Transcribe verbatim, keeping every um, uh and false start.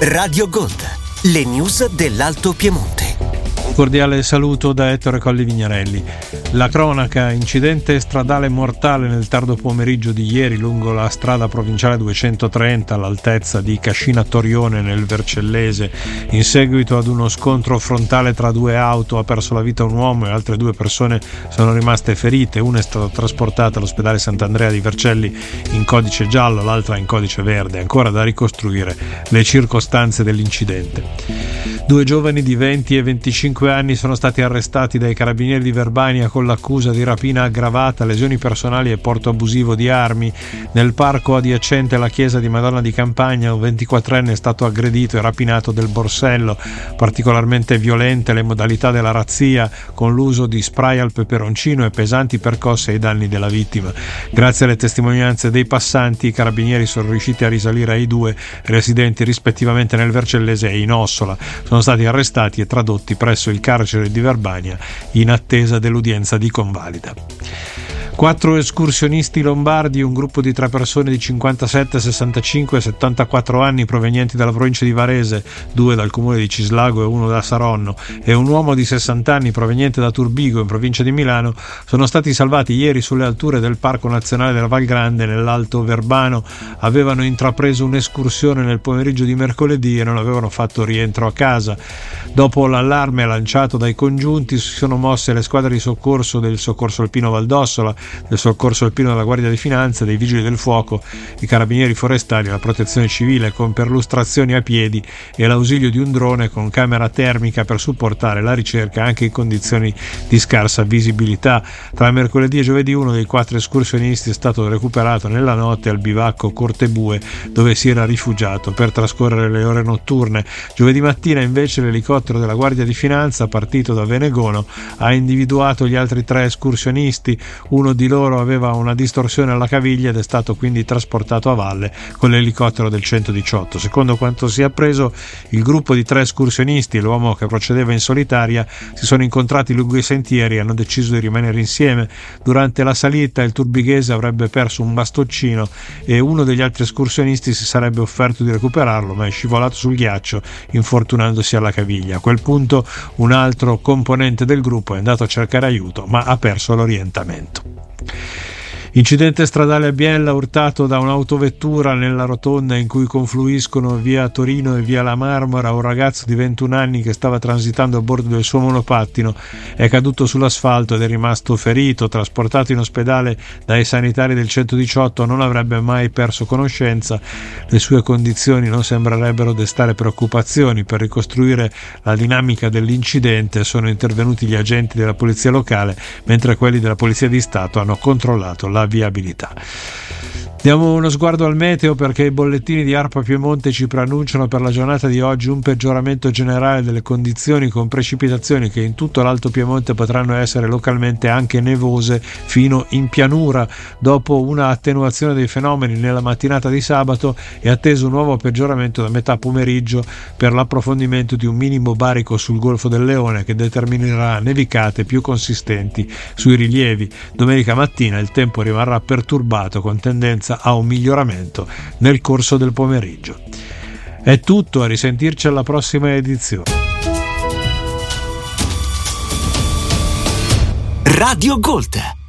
Radio Gold, le news dell'Alto Piemonte. Cordiale saluto da Ettore Colli Vignarelli. La cronaca: incidente stradale mortale nel tardo pomeriggio di ieri lungo la strada provinciale duecentotrenta all'altezza di Cascina Torione nel Vercellese. In seguito ad uno scontro frontale tra due auto ha perso la vita un uomo e altre due persone sono rimaste ferite. Una è stata trasportata all'ospedale Sant'Andrea di Vercelli in codice giallo, l'altra in codice verde. Ancora da ricostruire le circostanze dell'incidente. Due giovani di venti e venticinque anni sono stati arrestati dai carabinieri di Verbania con l'accusa di rapina aggravata, lesioni personali e porto abusivo di armi. Nel parco adiacente alla chiesa di Madonna di Campagna un ventiquattrenne è stato aggredito e rapinato del borsello. Particolarmente violente le modalità della razzia, con l'uso di spray al peperoncino e pesanti percosse ai danni della vittima. Grazie alle testimonianze dei passanti, i carabinieri sono riusciti a risalire ai due, residenti rispettivamente nel Vercellese e in Ossola. Sono stati arrestati e tradotti presso il carcere di Verbania in attesa dell'udienza di convalida. Quattro escursionisti lombardi, un gruppo di tre persone di cinquantasette, sessantacinque e settantaquattro anni provenienti dalla provincia di Varese, due dal comune di Cislago e uno da Saronno, e un uomo di sessanta anni proveniente da Turbigo in provincia di Milano, sono stati salvati ieri sulle alture del Parco Nazionale della Val Grande nell'Alto Verbano. Avevano intrapreso un'escursione nel pomeriggio di mercoledì e non avevano fatto rientro a casa. Dopo l'allarme lanciato dai congiunti si sono mosse le squadre di soccorso del Soccorso Alpino Valdossola, del Soccorso Alpino della Guardia di Finanza, dei Vigili del Fuoco, i Carabinieri Forestali, la Protezione Civile, con perlustrazioni a piedi e l'ausilio di un drone con camera termica per supportare la ricerca anche in condizioni di scarsa visibilità. Tra mercoledì e giovedì uno dei quattro escursionisti è stato recuperato nella notte al bivacco Cortebue, dove si era rifugiato per trascorrere le ore notturne. Giovedì mattina invece l'elicottero della Guardia di Finanza, partito da Venegono, ha individuato gli altri tre escursionisti. Uno di loro aveva una distorsione alla caviglia ed è stato quindi trasportato a valle con l'elicottero del centodiciotto. Secondo quanto si è appreso, il gruppo di tre escursionisti e l'uomo che procedeva in solitaria si sono incontrati lungo i sentieri e hanno deciso di rimanere insieme. Durante la salita il turbighese avrebbe perso un bastoncino e uno degli altri escursionisti si sarebbe offerto di recuperarlo, ma è scivolato sul ghiaccio infortunandosi alla caviglia. A quel punto un altro componente del gruppo è andato a cercare aiuto, ma ha perso l'orientamento. Incidente stradale a Biella, urtato da un'autovettura nella rotonda in cui confluiscono via Torino e via La Marmora. Un ragazzo di ventuno anni che stava transitando a bordo del suo monopattino è caduto sull'asfalto ed è rimasto ferito. Trasportato in ospedale dai sanitari del centodiciotto, non avrebbe mai perso conoscenza. Le sue condizioni non sembrerebbero destare preoccupazioni. Per ricostruire la dinamica dell'incidente sono intervenuti gli agenti della polizia locale, mentre quelli della polizia di Stato hanno controllato la viabilità. Diamo uno sguardo al meteo, perché i bollettini di ARPA Piemonte ci preannunciano per la giornata di oggi un peggioramento generale delle condizioni, con precipitazioni che in tutto l'Alto Piemonte potranno essere localmente anche nevose fino in pianura. Dopo una attenuazione dei fenomeni nella mattinata di sabato è atteso un nuovo peggioramento da metà pomeriggio per l'approfondimento di un minimo barico sul Golfo del Leone che determinerà nevicate più consistenti sui rilievi. Domenica mattina il tempo rimarrà perturbato con tendenza a un miglioramento nel corso del pomeriggio. È tutto, a risentirci alla prossima edizione. Radio Gold,